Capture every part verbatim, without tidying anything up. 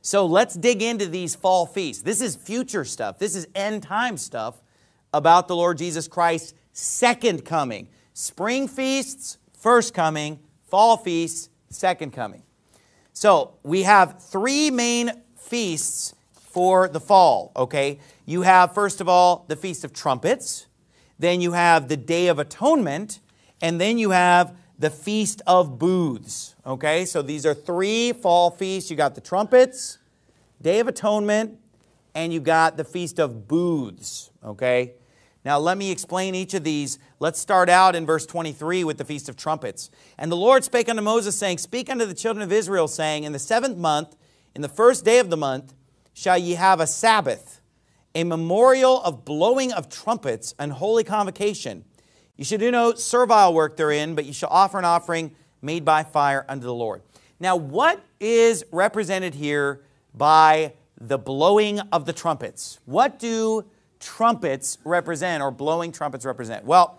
So let's dig into these fall feasts. This is future stuff. This is end time stuff about the Lord Jesus Christ's second coming. Spring feasts, first coming. Fall feasts, second coming. So we have three main feasts for the fall, okay? You have, first of all, the Feast of Trumpets. Then you have the Day of Atonement. And then you have the Feast of Booths, okay? So these are three fall feasts. You got the trumpets, Day of Atonement, and you got the Feast of Booths, okay? Now let me explain each of these. Let's start out in verse twenty-three with the Feast of Trumpets. And the Lord spake unto Moses, saying, Speak unto the children of Israel, saying, In the seventh month, in the first day of the month, shall ye have a Sabbath, a memorial of blowing of trumpets, and holy convocation. You should do no servile work therein, but you shall offer an offering made by fire unto the Lord. Now, what is represented here by the blowing of the trumpets? What do trumpets represent, or blowing trumpets represent? Well,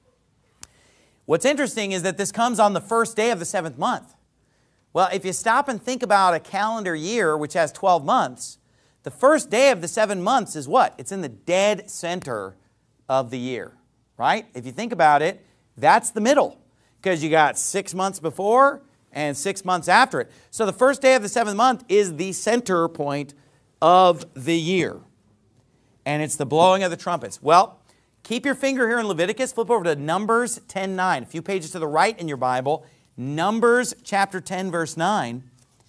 what's interesting is that this comes on the first day of the seventh month. Well, if you stop and think about a calendar year, which has twelve months, the first day of the seven months is what? It's in the dead center of the year. Right? If you think about it, that's the middle, because you got six months before and six months after it. So the first day of the seventh month is the center point of the year. And it's the blowing of the trumpets. Well, keep your finger here in Leviticus. Flip over to Numbers ten nine. A few pages to the right in your Bible. Numbers chapter ten, verse nine.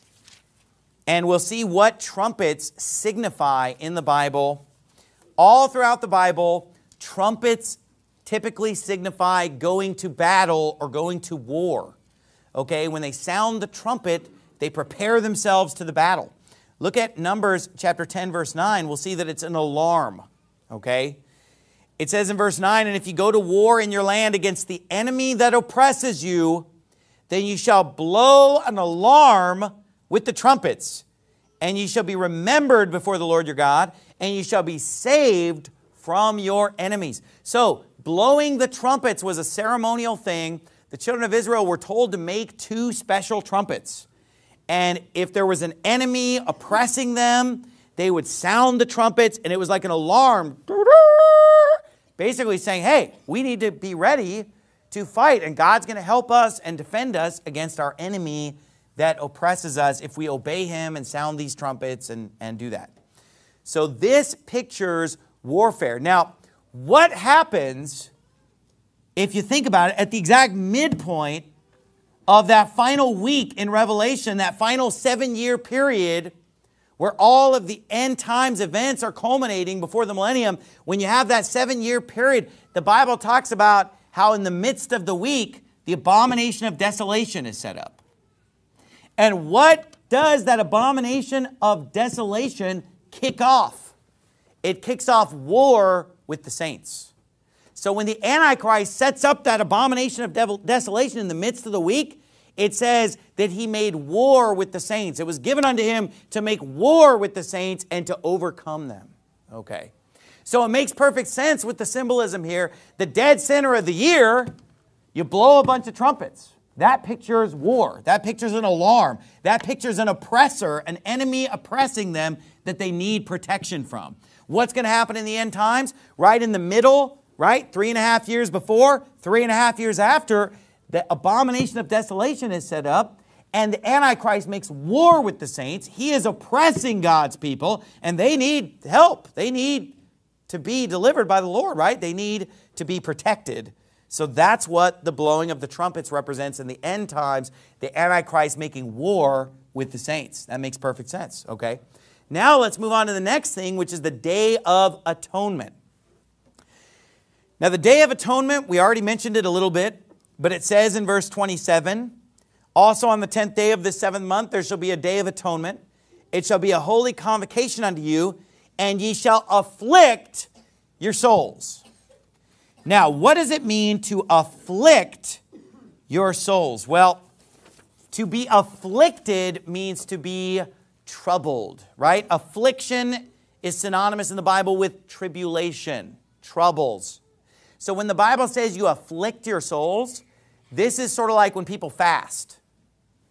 And we'll see what trumpets signify in the Bible. All throughout the Bible, trumpets typically signify going to battle or going to war. Okay, when they sound the trumpet, they prepare themselves to the battle. Look at Numbers chapter ten, verse nine. We'll see that it's an alarm. Okay, it says in verse nine, And if you go to war in your land against the enemy that oppresses you, then you shall blow an alarm with the trumpets, and ye shall be remembered before the Lord your God, and ye shall be saved from your enemies. So, blowing the trumpets was a ceremonial thing. The children of Israel were told to make two special trumpets. And if there was an enemy oppressing them, they would sound the trumpets, and it was like an alarm, basically saying, hey, we need to be ready to fight, and God's going to help us and defend us against our enemy that oppresses us if we obey Him and sound these trumpets and, and do that. So this pictures warfare. Now, what happens, if you think about it, at the exact midpoint of that final week in Revelation, that final seven-year period where all of the end times events are culminating before the millennium? When you have that seven-year period, the Bible talks about how in the midst of the week, the abomination of desolation is set up. And what does that abomination of desolation kick off? It kicks off war with the saints. So when the Antichrist sets up that abomination of devil, desolation in the midst of the week, it says that he made war with the saints. It was given unto him to make war with the saints and to overcome them. Okay. So it makes perfect sense with the symbolism here. The dead center of the year, you blow a bunch of trumpets. That pictures war. That pictures an alarm. That pictures an oppressor, an enemy oppressing them that they need protection from. What's going to happen in the end times? Right in the middle, right? Three and a half years before, three and a half years after, the abomination of desolation is set up, and the Antichrist makes war with the saints. He is oppressing God's people, and they need help. They need to be delivered by the Lord, right? They need to be protected. So that's what the blowing of the trumpets represents in the end times, the Antichrist making war with the saints. That makes perfect sense, okay? Now let's move on to the next thing, which is the Day of Atonement. Now the Day of Atonement, we already mentioned it a little bit, but it says in verse twenty-seven, also on the tenth day of the seventh month there shall be a Day of Atonement. It shall be a holy convocation unto you, and ye shall afflict your souls. Now, what does it mean to afflict your souls? Well, to be afflicted means to be troubled, right? Affliction is synonymous in the Bible with tribulation, troubles. So when the Bible says you afflict your souls, this is sort of like when people fast.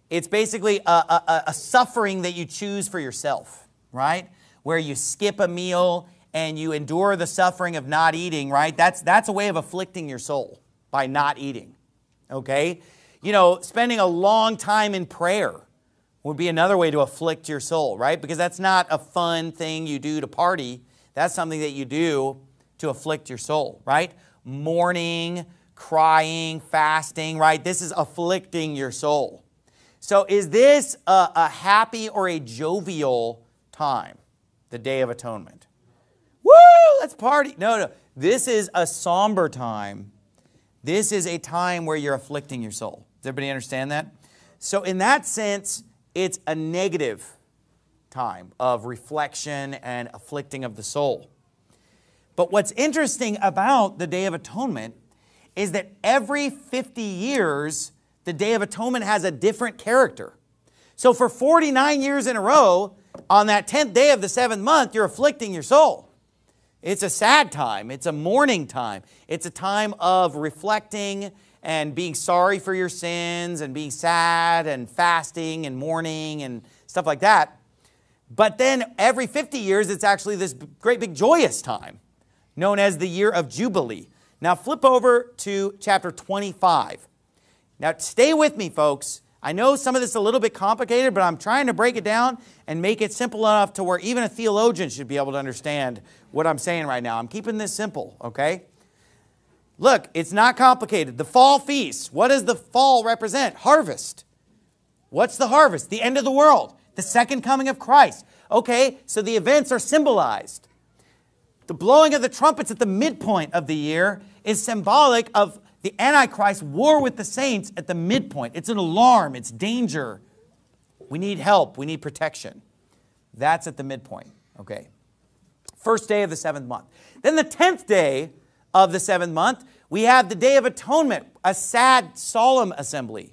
It's basically a, a, a suffering that you choose for yourself, right? Where you skip a meal and you endure the suffering of not eating, right? That's, that's a way of afflicting your soul by not eating, okay? You know, spending a long time in prayer would be another way to afflict your soul, right? Because that's not a fun thing you do to party. That's something that you do to afflict your soul, right? Mourning, crying, fasting, right? This is afflicting your soul. So is this a, a happy or a jovial time, the Day of Atonement? Woo, let's party. No, no. This is a somber time. This is a time where you're afflicting your soul. Does everybody understand that? So in that sense, it's a negative time of reflection and afflicting of the soul. But what's interesting about the Day of Atonement is that every fifty years, the Day of Atonement has a different character. So for forty-nine years in a row, on that tenth day of the seventh month, you're afflicting your soul. It's a sad time. It's a mourning time. It's a time of reflecting and being sorry for your sins and being sad and fasting and mourning and stuff like that. But then every fifty years, it's actually this great big joyous time known as the year of Jubilee. Now flip over to chapter twenty-five. Now stay with me, folks. I know some of this is a little bit complicated, but I'm trying to break it down and make it simple enough to where even a theologian should be able to understand what I'm saying right now. I'm keeping this simple, okay? Look, it's not complicated. The fall feast. What does the fall represent? Harvest. What's the harvest? The end of the world. The second coming of Christ. Okay, so the events are symbolized. The blowing of the trumpets at the midpoint of the year is symbolic of the Antichrist war with the saints at the midpoint. It's an alarm. It's danger. We need help. We need protection. That's at the midpoint. Okay. First day of the seventh month. Then the tenth day of the seventh month, we have the Day of Atonement, a sad, solemn assembly.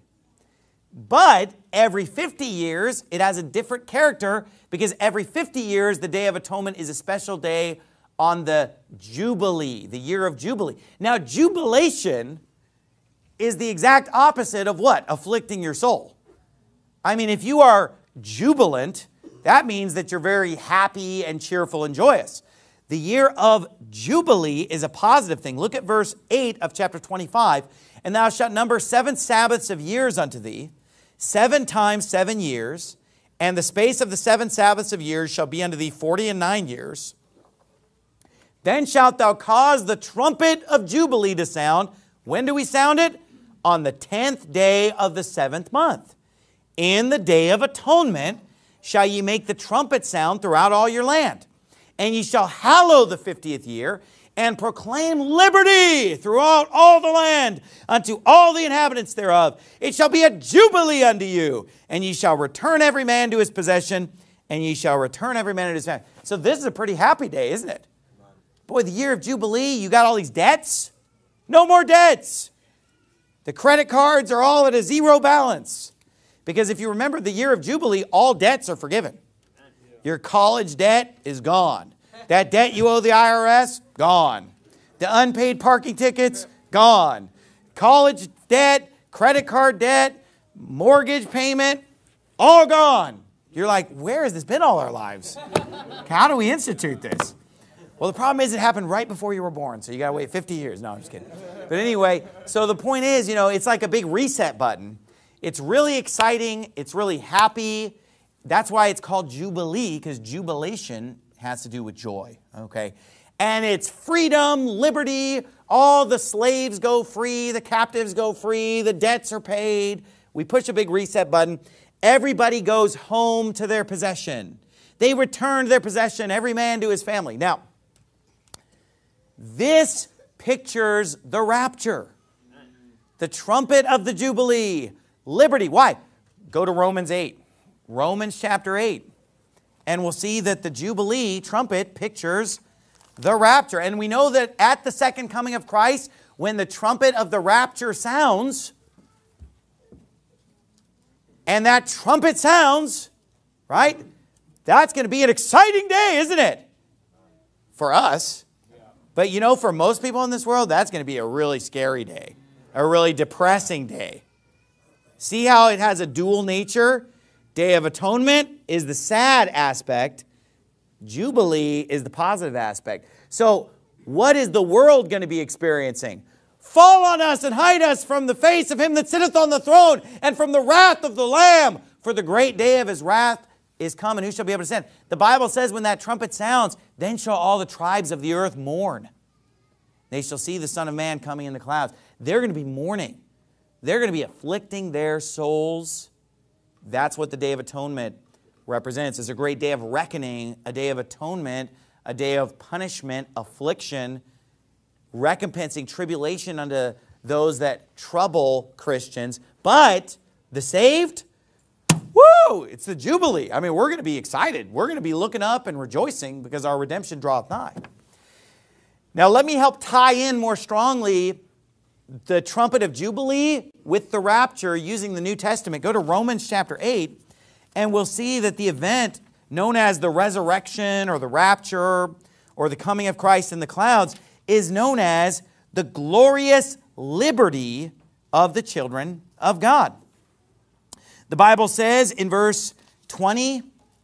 But every fifty years, it has a different character because every fifty years, the Day of Atonement is a special day on the Jubilee, the year of Jubilee. Now, jubilation is the exact opposite of what? Afflicting your soul. I mean, if you are jubilant, that means that you're very happy and cheerful and joyous. The year of Jubilee is a positive thing. Look at verse eight of chapter twenty-five. And thou shalt number seven Sabbaths of years unto thee, seven times seven years, and the space of the seven Sabbaths of years shall be unto thee forty and nine years. Then shalt thou cause the trumpet of Jubilee to sound. When do we sound it? On the tenth day of the seventh month. In the Day of Atonement shall ye make the trumpet sound throughout all your land. And ye shall hallow the fiftieth year, and proclaim liberty throughout all the land unto all the inhabitants thereof. It shall be a jubilee unto you, and ye shall return every man to his possession, and ye shall return every man to his family. So this is a pretty happy day, isn't it? Boy, the year of Jubilee, you got all these debts. No more debts. The credit cards are all at a zero balance. Because if you remember the year of Jubilee, all debts are forgiven. Your college debt is gone. That debt you owe the I R S, gone. The unpaid parking tickets, gone. College debt, credit card debt, mortgage payment, all gone. You're like, where has this been all our lives? How do we institute this? Well, the problem is it happened right before you were born, so you got to wait fifty years. No, I'm just kidding. But anyway, so the point is, you know, it's like a big reset button. It's really exciting. It's really happy. That's why it's called Jubilee, because jubilation has to do with joy, okay? And it's freedom, liberty. All the slaves go free. The captives go free. The debts are paid. We push a big reset button. Everybody goes home to their possession. They return their possession, every man to his family. Now, this pictures the rapture, the trumpet of the Jubilee, liberty. Why? Go to Romans eight, Romans chapter eight, and we'll see that the Jubilee trumpet pictures the rapture. And we know that at the second coming of Christ, when the trumpet of the rapture sounds, and that trumpet sounds, right? That's going to be an exciting day, isn't it? For us. But you know, for most people in this world, that's going to be a really scary day, a really depressing day. See how it has a dual nature? Day of Atonement is the sad aspect. Jubilee is the positive aspect. So what is the world going to be experiencing? Fall on us and hide us from the face of him that sitteth on the throne and from the wrath of the Lamb. For the great day of his wrath is come, and who shall be able to stand? The Bible says when that trumpet sounds, then shall all the tribes of the earth mourn. They shall see the Son of Man coming in the clouds. They're going to be mourning. They're going to be afflicting their souls. That's what the Day of Atonement represents. It's a great day of reckoning, a day of atonement, a day of punishment, affliction, recompensing tribulation unto those that trouble Christians. But the saved, woo, it's the Jubilee. I mean, we're going to be excited. We're going to be looking up and rejoicing because our redemption draweth nigh. Now, let me help tie in more strongly the trumpet of Jubilee with the rapture using the New Testament. Go to Romans chapter eight, and we'll see that the event known as the resurrection or the rapture or the coming of Christ in the clouds is known as the glorious liberty of the children of God. The Bible says in verse twenty,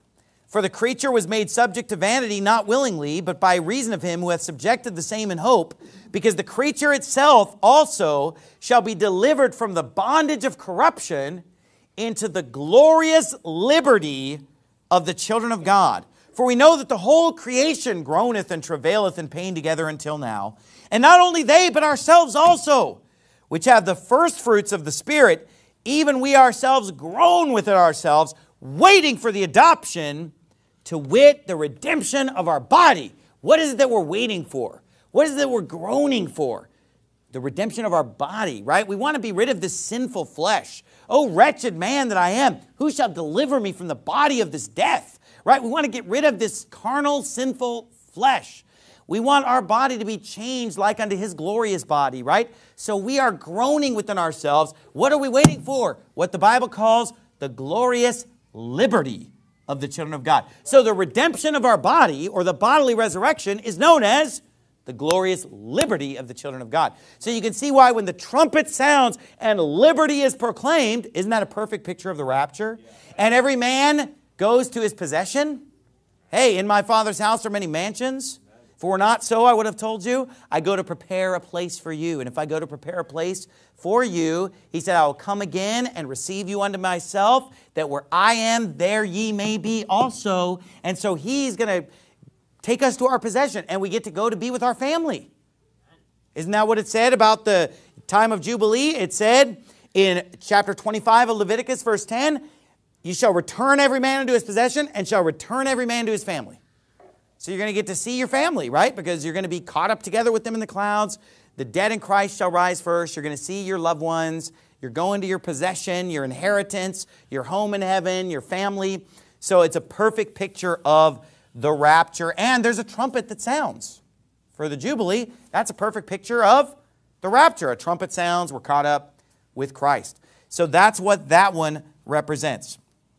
for the creature was made subject to vanity, not willingly, but by reason of him who hath subjected the same in hope, because the creature itself also shall be delivered from the bondage of corruption into the glorious liberty of the children of God. For we know that the whole creation groaneth and travaileth in pain together until now. And not only they, but ourselves also, which have the first fruits of the Spirit, even we ourselves groan within ourselves, waiting for the adoption, to wit, the redemption of our body. What is it that we're waiting for? What is it that we're groaning for? The redemption of our body, right? We want to be rid of this sinful flesh. Oh, wretched man that I am, who shall deliver me from the body of this death? Right? We want to get rid of this carnal, sinful flesh. We want our body to be changed like unto his glorious body, right? So we are groaning within ourselves. What are we waiting for? What the Bible calls the glorious liberty of the children of God. So the redemption of our body, or the bodily resurrection, is known as the glorious liberty of the children of God. So you can see why when the trumpet sounds and liberty is proclaimed, isn't that a perfect picture of the rapture? And every man goes to his possession. Hey, in my Father's house are many mansions. If it were not so, I would have told you, I go to prepare a place for you. And if I go to prepare a place for you, he said, I will come again and receive you unto myself, that where I am, there ye may be also. And so he's going to take us to our possession, and we get to go to be with our family. Isn't that what it said about the time of Jubilee? It said in chapter twenty-five of Leviticus, verse ten, you shall return every man unto his possession, and shall return every man to his family. So you're going to get to see your family, right? Because you're going to be caught up together with them in the clouds. The dead in Christ shall rise first. You're going to see your loved ones. You're going to your possession, your inheritance, your home in heaven, your family. So it's a perfect picture of the rapture. And there's a trumpet that sounds for the Jubilee. That's a perfect picture of the rapture. A trumpet sounds. We're caught up with Christ. So that's what that one represents.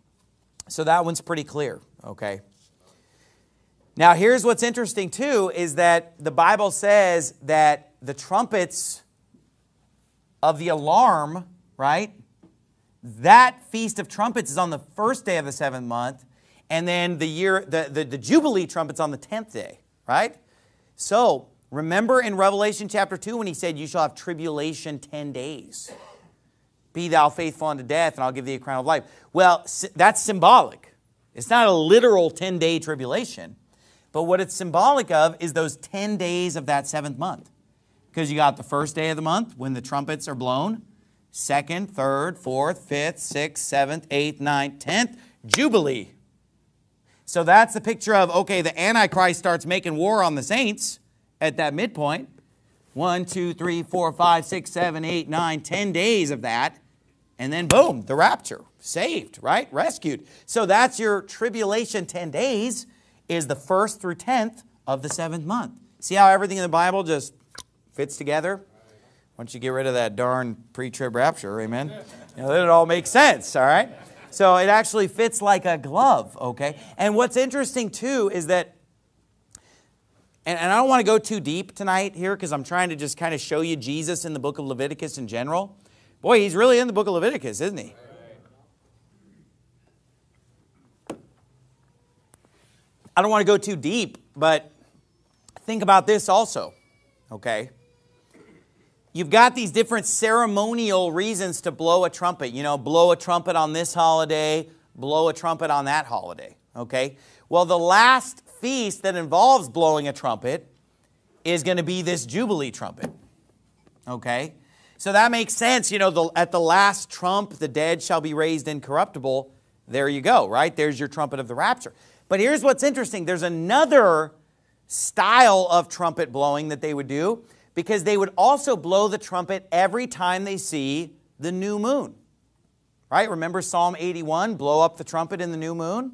So that one's pretty clear, okay? Now, here's what's interesting, too, is that the Bible says that the trumpets of the alarm, right, that Feast of Trumpets is on the first day of the seventh month, and then the year, the, the, the Jubilee trumpets on the tenth day, right? So, remember in Revelation chapter two when he said, you shall have tribulation ten days. Be thou faithful unto death, and I'll give thee a crown of life. Well, that's symbolic. It's not a literal ten-day tribulation. But what it's symbolic of is those ten days of that seventh month. Because you got the first day of the month when the trumpets are blown. Second, third, fourth, fifth, sixth, seventh, eighth, ninth, tenth. Jubilee. So that's the picture of, okay, the Antichrist starts making war on the saints at that midpoint. One, two, three, four, five, six, seven, eight, nine, ten days of that. And then boom, the rapture. Saved, right? Rescued. So that's your tribulation ten days. Is the first through tenth of the seventh month. See how everything in the Bible just fits together? Once you get rid of that darn pre-trib rapture, amen? You know, then it all makes sense, all right? So it actually fits like a glove, okay? And what's interesting, too, is that, and, and I don't want to go too deep tonight here because I'm trying to just kind of show you Jesus in the book of Leviticus in general. Boy, he's really in the book of Leviticus, isn't he? I don't want to go too deep, but think about this also, okay? You've got these different ceremonial reasons to blow a trumpet. You know, blow a trumpet on this holiday, blow a trumpet on that holiday, okay? Well, the last feast that involves blowing a trumpet is going to be this Jubilee trumpet, okay? So that makes sense. You know, the, at the last trump, the dead shall be raised incorruptible. There you go, right? There's your trumpet of the rapture. But here's what's interesting. There's another style of trumpet blowing that they would do, because they would also blow the trumpet every time they see the new moon. Right? Remember Psalm eighty-one, blow up the trumpet in the new moon?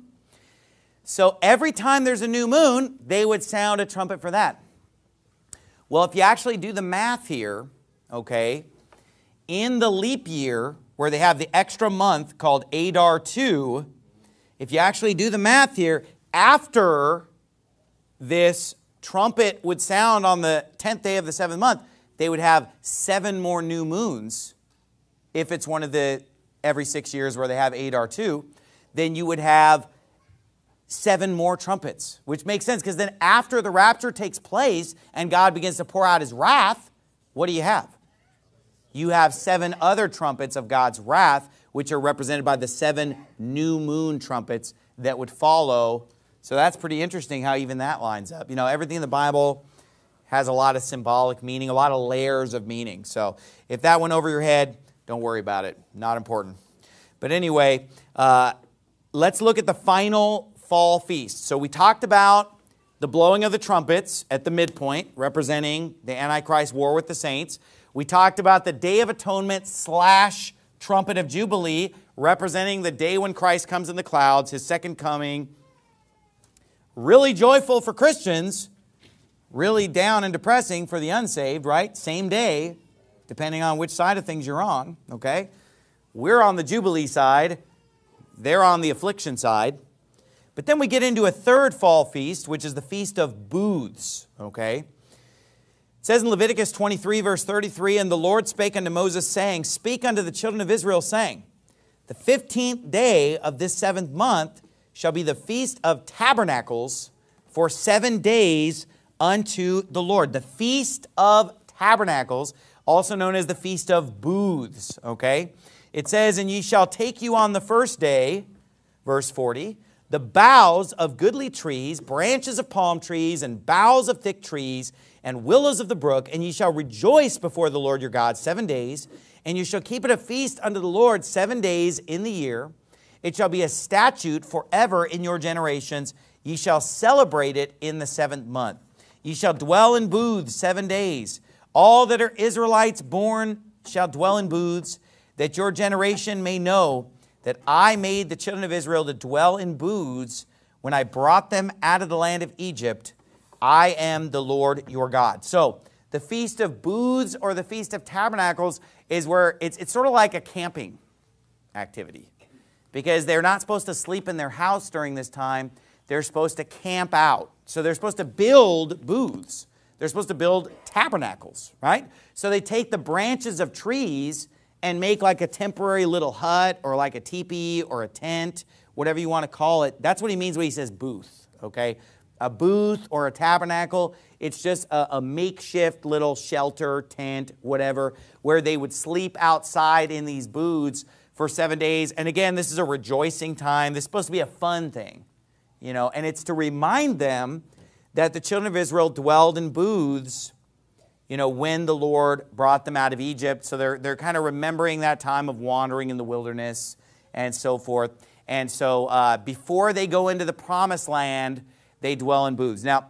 So every time there's a new moon, they would sound a trumpet for that. Well, if you actually do the math here, okay, in the leap year, where they have the extra month called Adar two, if you actually do the math here, after this trumpet would sound on the tenth day of the seventh month, they would have seven more new moons. If it's one of the every six years where they have Adar two, then you would have seven more trumpets, which makes sense, because then after the rapture takes place and God begins to pour out his wrath, what do you have? You have seven other trumpets of God's wrath, which are represented by the seven new moon trumpets that would follow. So that's pretty interesting how even that lines up. You know, everything in the Bible has a lot of symbolic meaning, a lot of layers of meaning. So if that went over your head, don't worry about it. Not important. But anyway, uh, let's look at the final fall feast. So we talked about the blowing of the trumpets at the midpoint, representing the Antichrist war with the saints. We talked about the Day of Atonement slash Trumpet of Jubilee, representing the day when Christ comes in the clouds, his second coming. Really joyful for Christians, really down and depressing for the unsaved, right? Same day, depending on which side of things you're on, okay? We're on the Jubilee side. They're on the affliction side. But then we get into a third fall feast, which is the Feast of Booths, okay? It says in Leviticus twenty-three, verse thirty-three, "And the Lord spake unto Moses, saying, Speak unto the children of Israel, saying, The fifteenth day of this seventh month shall be the Feast of Tabernacles for seven days unto the Lord." The Feast of Tabernacles, also known as the Feast of Booths, okay? It says, "And ye shall take you on the first day," verse forty, "the boughs of goodly trees, branches of palm trees, and boughs of thick trees, and willows of the brook, and ye shall rejoice before the Lord your God seven days, and you shall keep it a feast unto the Lord seven days in the year. It shall be a statute forever in your generations. Ye shall celebrate it in the seventh month. Ye shall dwell in booths seven days. All that are Israelites born shall dwell in booths, that your generation may know that I made the children of Israel to dwell in booths when I brought them out of the land of Egypt. I am the Lord your God." So the Feast of Booths, or the Feast of Tabernacles, is where it's, it's sort of like a camping activity, because they're not supposed to sleep in their house during this time. They're supposed to camp out. So they're supposed to build booths. They're supposed to build tabernacles, right? So they take the branches of trees and make like a temporary little hut, or like a teepee or a tent, whatever you want to call it. That's what he means when he says booth, okay? A booth or a tabernacle, it's just a, a makeshift little shelter, tent, whatever, where they would sleep outside in these booths for seven days. And again, this is a rejoicing time. This is supposed to be a fun thing, you know, and it's to remind them that the children of Israel dwelled in booths, you know, when the Lord brought them out of Egypt. So they're, they're kind of remembering that time of wandering in the wilderness and so forth. And so uh, before they go into the promised land, they dwell in booths. Now,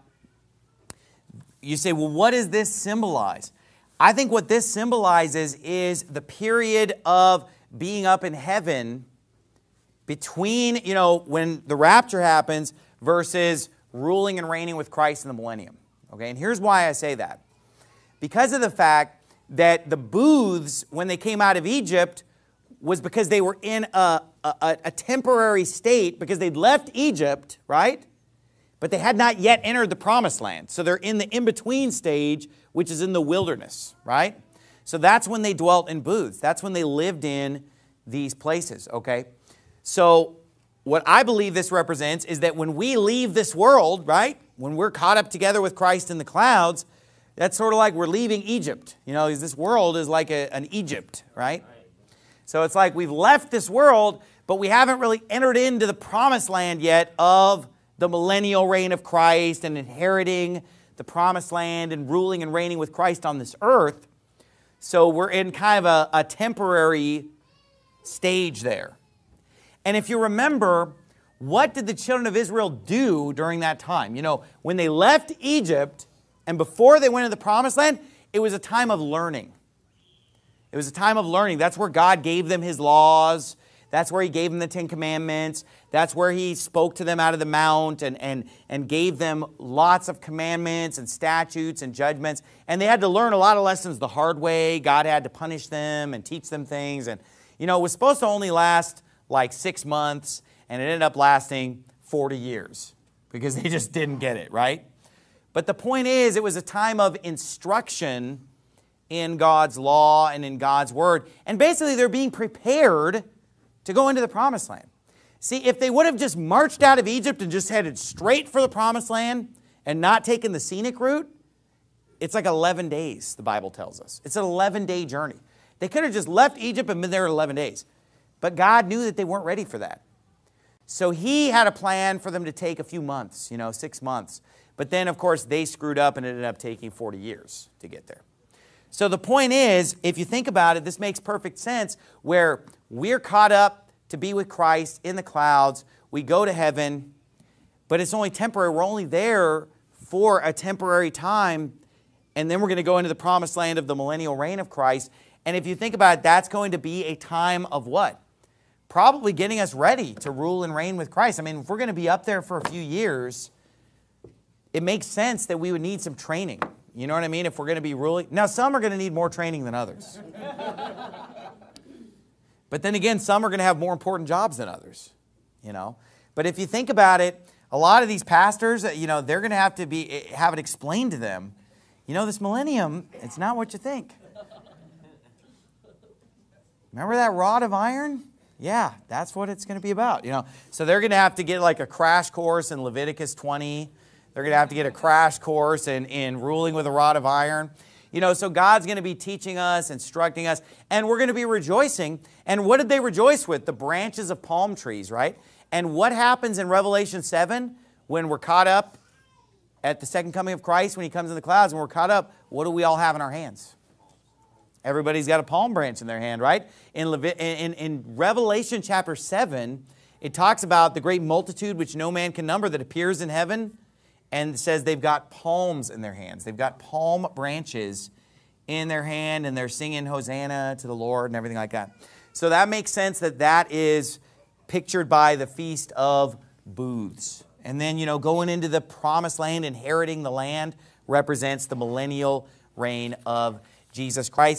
you say, well, what does this symbolize? I think what this symbolizes is the period of being up in heaven between, you know, when the rapture happens versus ruling and reigning with Christ in the millennium. Okay, and here's why I say that. Because of the fact that the booths, when they came out of Egypt, was because they were in a, a, a temporary state, because they'd left Egypt, right? But they had not yet entered the promised land. So they're in the in-between stage, which is in the wilderness, right? So that's when they dwelt in booths. That's when they lived in these places, okay? So what I believe this represents is that when we leave this world, right, when we're caught up together with Christ in the clouds, that's sort of like we're leaving Egypt. You know, this world is like a, an Egypt, right? So it's like we've left this world, but we haven't really entered into the promised land yet of the millennial reign of Christ and inheriting the promised land and ruling and reigning with Christ on this earth. So we're in kind of a, a temporary stage there. And if you remember, what did the children of Israel do during that time? You know, when they left Egypt and before they went into the promised land, it was a time of learning. It was a time of learning. That's where God gave them His laws. That's where He gave them the Ten Commandments. That's where He spoke to them out of the mount and, and, and gave them lots of commandments and statutes and judgments. And they had to learn a lot of lessons the hard way. God had to punish them and teach them things. And, you know, it was supposed to only last like six months, and it ended up lasting forty years because they just didn't get it, right? But the point is, it was a time of instruction in God's law and in God's word. And basically, they're being prepared to go into the promised land. See, if they would have just marched out of Egypt and just headed straight for the promised land and not taken the scenic route, it's like eleven days, the Bible tells us. It's an eleven-day journey. They could have just left Egypt and been there eleven days. But God knew that they weren't ready for that. So He had a plan for them to take a few months, you know, six months. But then, of course, they screwed up and it ended up taking forty years to get there. So the point is, if you think about it, this makes perfect sense where we're caught up to be with Christ in the clouds. We go to heaven, but it's only temporary. We're only there for a temporary time, and then we're going to go into the promised land of the millennial reign of Christ. And if you think about it, that's going to be a time of what? Probably getting us ready to rule and reign with Christ. I mean, if we're going to be up there for a few years, it makes sense that we would need some training. You know what I mean? If we're going to be ruling. Now, some are going to need more training than others. But then again, some are going to have more important jobs than others. You know? But if you think about it, a lot of these pastors, you know, they're going to have to be have it explained to them. You know, this millennium, it's not what you think. Remember that rod of iron? Yeah, that's what it's going to be about. You know, so they're going to have to get like a crash course in Leviticus twenty. They're going to have to get a crash course in, in ruling with a rod of iron. You know, so God's going to be teaching us, instructing us, and we're going to be rejoicing. And what did they rejoice with? The branches of palm trees, right? And what happens in Revelation seven when we're caught up at the second coming of Christ, when He comes in the clouds, when we're caught up, what do we all have in our hands? Everybody's got a palm branch in their hand, right? In, Levi in, in Revelation chapter seven, it talks about the great multitude which no man can number that appears in heaven, and says they've got palms in their hands. They've got palm branches in their hand, and they're singing Hosanna to the Lord and everything like that. So that makes sense that that is pictured by the Feast of Booths. And then, you know, going into the promised land, inheriting the land, represents the millennial reign of Jesus Christ.